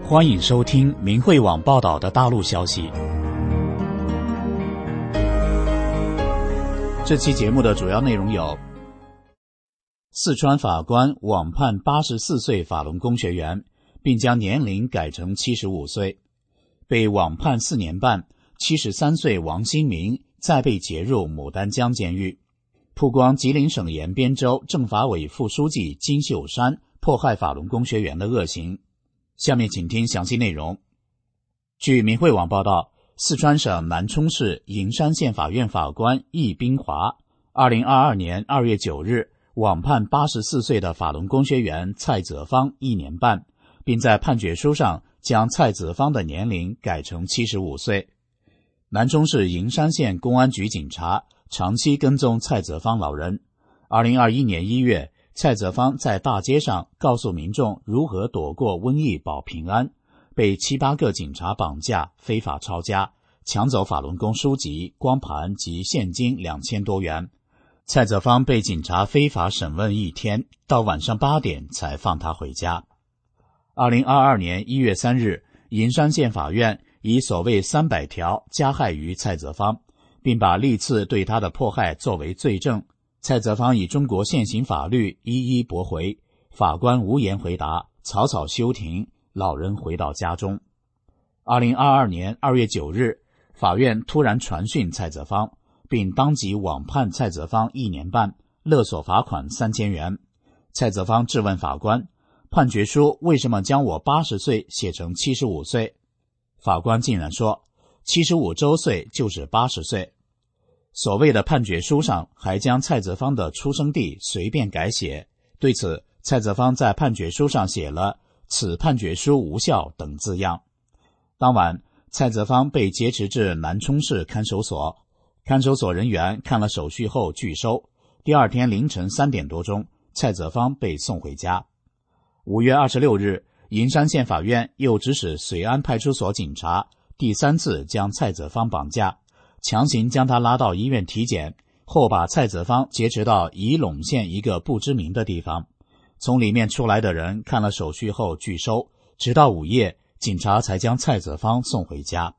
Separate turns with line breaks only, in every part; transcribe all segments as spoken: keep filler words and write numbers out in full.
欢迎收听明慧网报道的大陆消息。这期节目的主要内容有：四川法官网判八十四岁法轮功学员，并将年龄改成七十五岁；被网判四年半，七十三岁王新明再被劫入牡丹江监狱。曝光吉林省延边州政法委副书记金秀山迫害法轮功学员的恶行。下面请听详细内容。据明慧网报道，四川省南充市营山县法院法官易斌华二零二二年二月九日网判八十四岁的法轮功学员蔡泽芳一年半，并在判决书上将蔡泽芳的年龄改成七十五岁。南充市营山县公安局警察长期跟踪蔡泽芳老人。二零二一年一月，蔡泽芳在大街上告诉民众如何躲过瘟疫保平安，被七八个警察绑架，非法抄家，抢走法轮功书籍、光盘及现金两千多元。蔡泽芳被警察非法审问一天，到晚上八点才放他回家。二零二二年一月三日，营山县法院以所谓三百条加害于蔡泽芳，并把历次对他的迫害作为罪证。蔡泽芳以中国现行法律一一驳回，法官无言回答，草草休庭，老人回到家中。二零二二年二月九日，法院突然传讯蔡泽芳，并当即网判蔡泽芳一年半，勒索罚款三千元。蔡泽芳质问法官，判决书为什么将我八十岁写成七十五岁？法官竟然说，七十五周岁就是八十岁。所谓的判决书上还将蔡泽芳的出生地随便改写，对此，蔡泽芳在判决书上写了“此判决书无效”等字样。当晚，蔡泽芳被劫持至南充市看守所，看守所人员看了手续后拒收。第二天凌晨三点多钟，蔡泽芳被送回家。五月二十六日，营山县法院又指使随安派出所警察第三次将蔡泽芳绑架，强行将他拉到医院体检，后把蔡泽芳劫持到仪陇县一个不知名的地方。从里面出来的人看了手续后拒收，直到午夜，警察才将蔡泽芳送回家。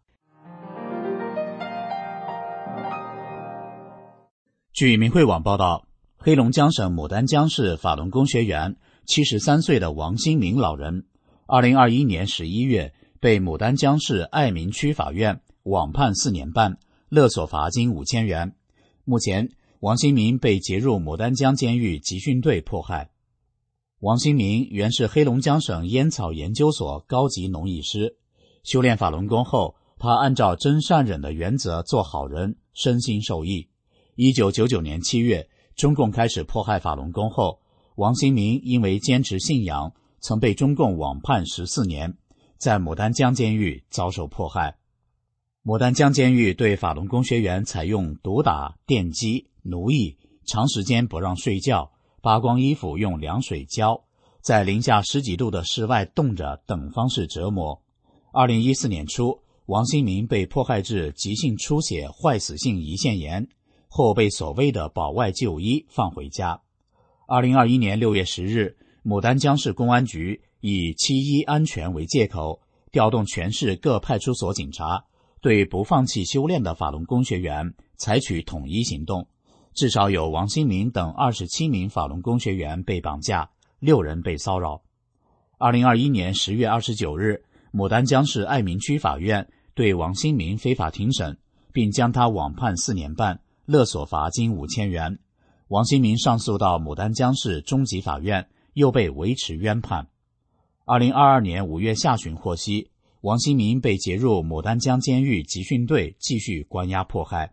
据明慧网报道，黑龙江省牡丹江市法轮功学员七十三岁的王新明老人，二零二一年十一月被牡丹江市爱民区法院网判四年半，勒索罚金五千元。目前，王新明被劫入牡丹江监狱集训队迫害。王新明原是黑龙江省烟草研究所高级农艺师，修炼法轮功后，他按照真善忍的原则做好人，身心受益。一九九九年七月，中共开始迫害法轮功后，王新明因为坚持信仰，曾被中共网判十四年，在牡丹江监狱遭受迫害。牡丹江监狱对法轮功学员采用毒打、电击、奴役，长时间不让睡觉，扒光衣服用凉水浇，在零下十几度的室外冻着等方式折磨。二零一四年初，王新明被迫害致急性出血坏死性胰腺炎，后被所谓的保外就医放回家。二零二一年六月十日，牡丹江市公安局以七一安全为借口，调动全市各派出所警察，对不放弃修炼的法轮功学员采取统一行动，至少有王新明等二十七名法轮功学员被绑架，六人被骚扰。二零二一年十月二十九日，牡丹江市爱民区法院对王新明非法庭审，并将他网判四年半，勒索罚金五千元。王新明上诉到牡丹江市中级法院，又被维持冤判。二零二二年五月下旬获悉，王新明被劫入牡丹江监狱集训队，继续关押迫害。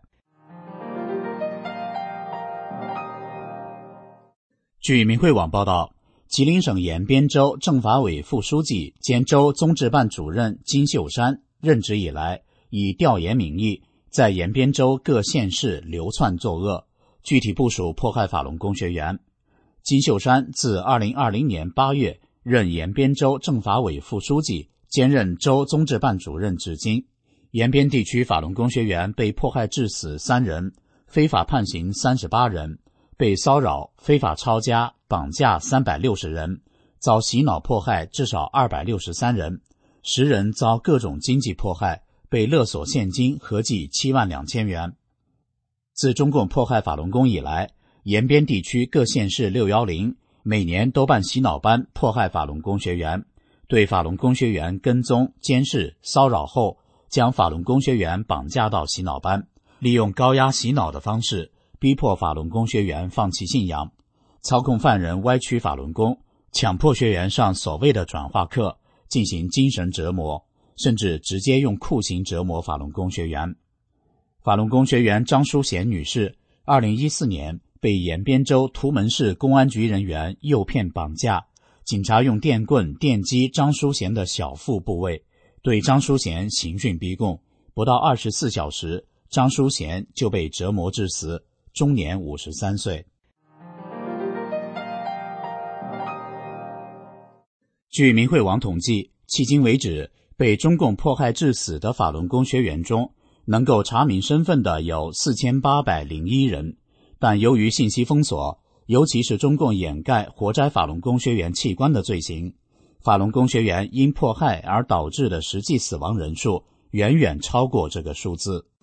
据明慧网报道，吉林省延边州政法委副书记兼州综治办主任金秀山任职以来，以调研名义在延边州各县市流窜作恶，具体部署迫害法轮功学员。金秀山自二零二零年八月任延边州政法委副书记，兼任州综治办主任至今。延边地区法轮功学员被迫害致死三人，非法判刑三十八人，被骚扰、非法抄家、绑架三百六十人，遭洗脑迫害至少二百六十三人， 十人遭各种经济迫害，被勒索现金合计七万两千元。自中共迫害法轮功以来，延边地区各县市六一零每年都办洗脑班迫害法轮功学员，对法轮功学员跟踪、监视、骚扰后，将法轮功学员绑架到洗脑班，利用高压洗脑的方式逼迫法轮功学员放弃信仰，操控犯人歪曲法轮功，强迫学员上所谓的转化课，进行精神折磨，甚至直接用酷刑折磨法轮功学员。法轮功学员张淑贤女士二零一四年被延边州图门市公安局人员诱骗绑架，警察用电棍电击张淑贤的小腹部位，对张淑贤刑讯逼供，不到二十四小时，张淑贤就被折磨致死，终年五十三岁。据明慧网统计，迄今为止，被中共迫害致死的法轮功学员中，能够查明身份的有四千八百零一人，但由于信息封锁，尤其是中共掩盖活摘法轮功学员器官的罪行，法轮功学员因迫害而导致的实际死亡人数远远超过这个数字。